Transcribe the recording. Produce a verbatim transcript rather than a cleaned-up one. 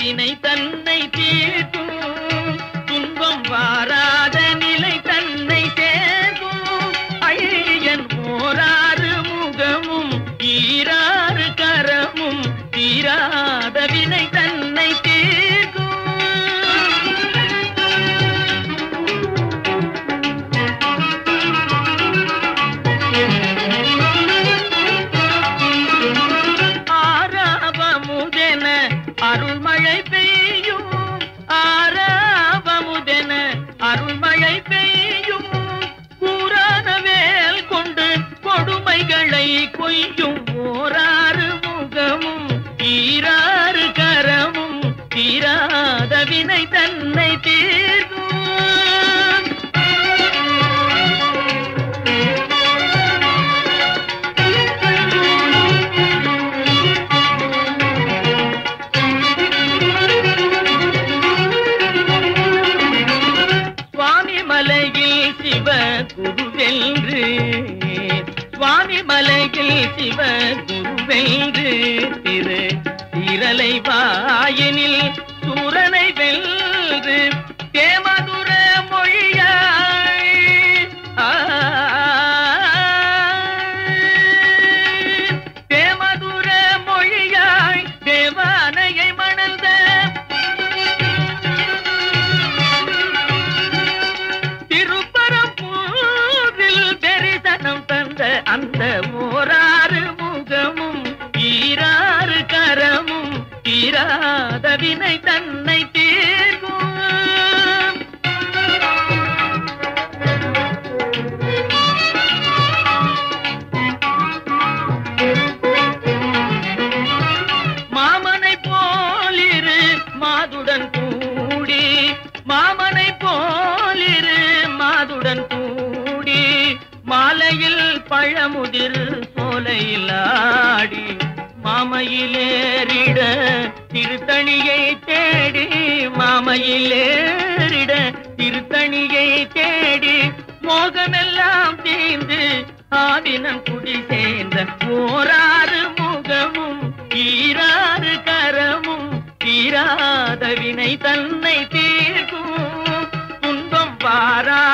வினை தன்னை தீர்க்கும், துன்பம் வாராத நிலை தன்னை சேர்க்கும். ஐயன் ஓராறு முகமும் ஈராறு கரமும் தீராத வினை தன்னை தீர்க்கும். ஆராவமுதென அருள்மழை பெய்யும், ஆராவமுதென அருள்மழை பெய்யும். கூரான வேல் கொண்டு கொடுமைகளை கொய்யும். ஓராறு முகமும் ஈராறு கரமும் தீராத வினை தன்னை தீர்க்கும். சுவாமி மலையில் சிவ குருவென்று, சுவாமி மலையில் சிவ குருவென்று திரு திரளை வாயினில் சூரனை வென்று தேமதுர மொழியாய் தேமதுர மொழியாய் தேவானையை மணந்த திருப்பரம்பூரில் தரிசனம் தந்த அந்த ஓராறு முகமும் ஈராறு கரமும் தீராத வினை தன்னை தீர்க்கும். மாமனை போலிரு மாதுடன் கூடி, மாமனை போலிரு மாதுடன் கூடி, மாலையில் பழமுதிர் சோலையில் ஆடி, மாமையிலேறிட திருத்தணியை தேடி, மாமையிலேறிட திருத்தணியை தேடி, மோகமெல்லாம் தீர்ந்து ஆவினம் குடி சேர்ந்த ஓராறு முகமும் ஈராறு கரமும் தீராத வினை தன்னை தீர்க்கும். துன்பம் வாரா